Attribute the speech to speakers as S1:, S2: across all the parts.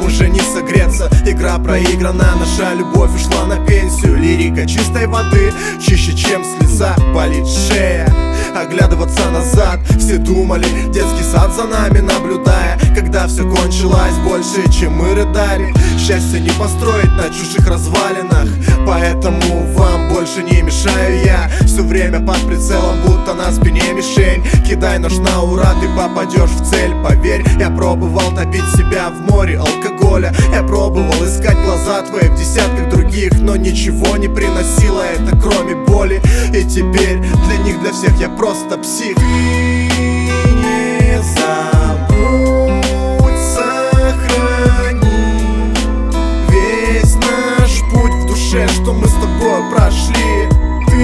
S1: нам уже не согреться. Игра проиграна, наша любовь ушла на пенсию. Лирика чистой воды, чище, чем слеза. Болит шея, оглядываться назад. Все думали, детский сад за нами наблюдая. Когда все кончилось больше, чем мы рыдали. Счастье не построить на чужих развалинах, поэтому вам больше не мешаю я. Все время под прицелом, будто на спине мишень. Кидай нож на ура, ты попадешь в цель. Поверь, я пробовал топить себя в море алкоголя. Я пробовал искать глаза твои в десятках других, но ничего не приносило это, кроме боли. И теперь для них, для всех я просто псих. Ты не забудь, сохрани весь наш путь в душе, что мы с тобой прошли. Ты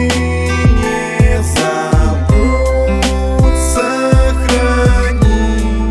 S1: не забудь, сохрани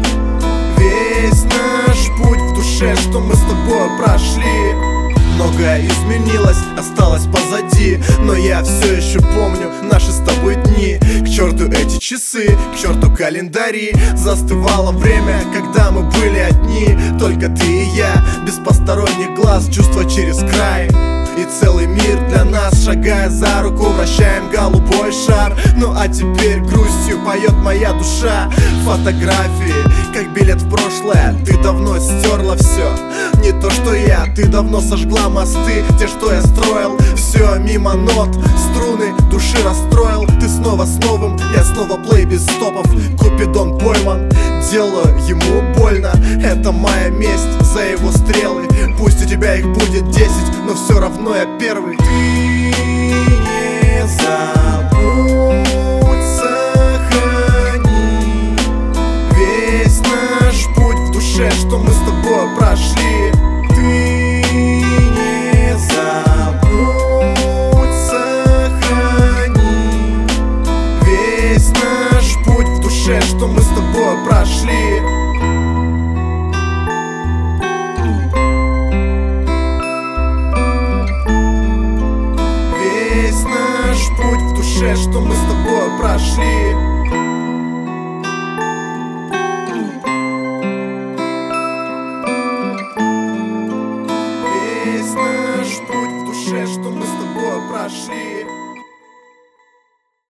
S1: весь наш путь в душе, что мы с тобой прошли. Многое изменилось, осталось позади, но я все еще помню наши с тобой дни. К черту эти часы, к черту календари. Застывало время, когда мы были одни, только ты и я, без посторонних глаз, чувства через край. И целый мир для нас, шагая за руку, вращаем голубой шар. Ну а теперь грустью поет моя душа. Фотографии, как билет в прошлое. Ты давно стерла все, не то что я. Ты давно сожгла мосты, те, что я строил. Все мимо нот, струны души расстроил. Ты снова с новым, я снова плей без стопов. Купидон пойман, делаю ему больно. Это моя месть за его стрелы. Пусть у тебя их будет 10, но все равно я первый. Ты не забудь, сохрани весь наш путь в душе, что мы с тобой прошли. Ты не забудь, сохрани весь наш путь в душе, что мы с тобой прошли. Путь в душе, что мы с тобой прошли. Весь наш путь в душе, что мы с тобой прошли.